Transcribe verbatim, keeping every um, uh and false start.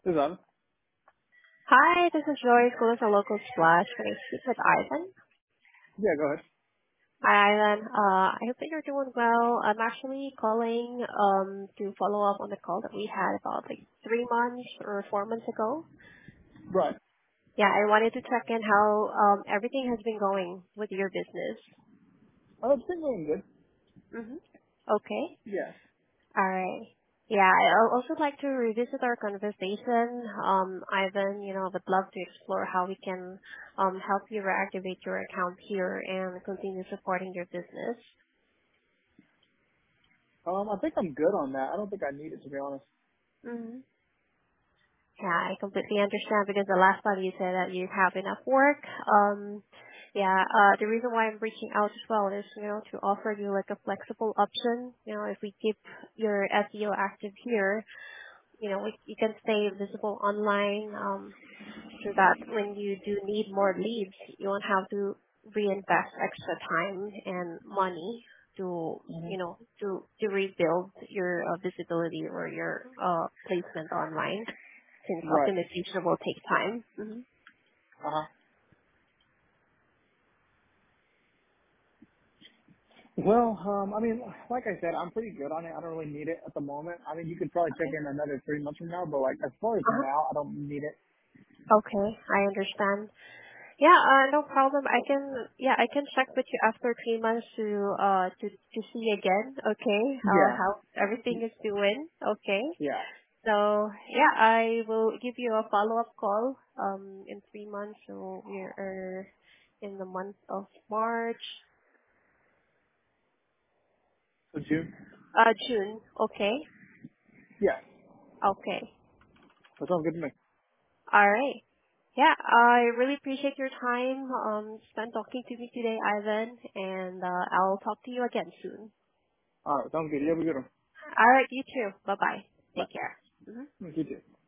Is that? Hi, this is Joy calling from Local Splash. Can I speak with Ivan? Yeah, go ahead. Hi, Ivan. Uh, I hope that you're doing well. I'm actually calling um to follow up on the call that we had about like three months or four months ago. Right. Yeah, I wanted to check in how um everything has been going with your business. Oh, it's been going good. Mm-hmm. Okay. Yeah. All right. Yeah, I'd also like to revisit our conversation. Um, Ivan, you know, I would love to explore how we can um, help you reactivate your account here and continue supporting your business. Um, I think I'm good on that. I don't think I need it, to be honest. Mm-hmm. Yeah, I completely understand because the last time you said that you have enough work. Um, yeah, uh, the reason why I'm reaching out as well is, you know, to offer you like a flexible option. You know, if we keep your S E O active here, you know, we, you can stay visible online. Um, so that when you do need more leads, you won't have to reinvest extra time and money to, hmm you know, to to rebuild your uh, visibility or your uh, placement online, since Right. optimization will take time. Hmm. Uh-huh. Well, um, I mean, like I said, I'm pretty good on it. I don't really need it at the moment. I mean, you could probably check Okay. in another three months from now, but like as far as Uh-huh. now, I don't need it. Okay, I understand. Yeah, uh, no problem. I can, yeah, I can check with you after three months to, uh, to, to see again, okay, uh, Yeah. how everything is doing, okay? Yeah. So yeah, I will give you a follow-up call um in three months. So we're in the month of March, So June. uh June. Okay, Yeah. okay, That sounds good to me. all right. Yeah, I really appreciate your time um spent talking to me today, Ivan, and uh, I'll talk to you again soon. All right. Sounds good. You have a good one. All right, you too. Bye bye. Bye. Take care. Mhm. You too.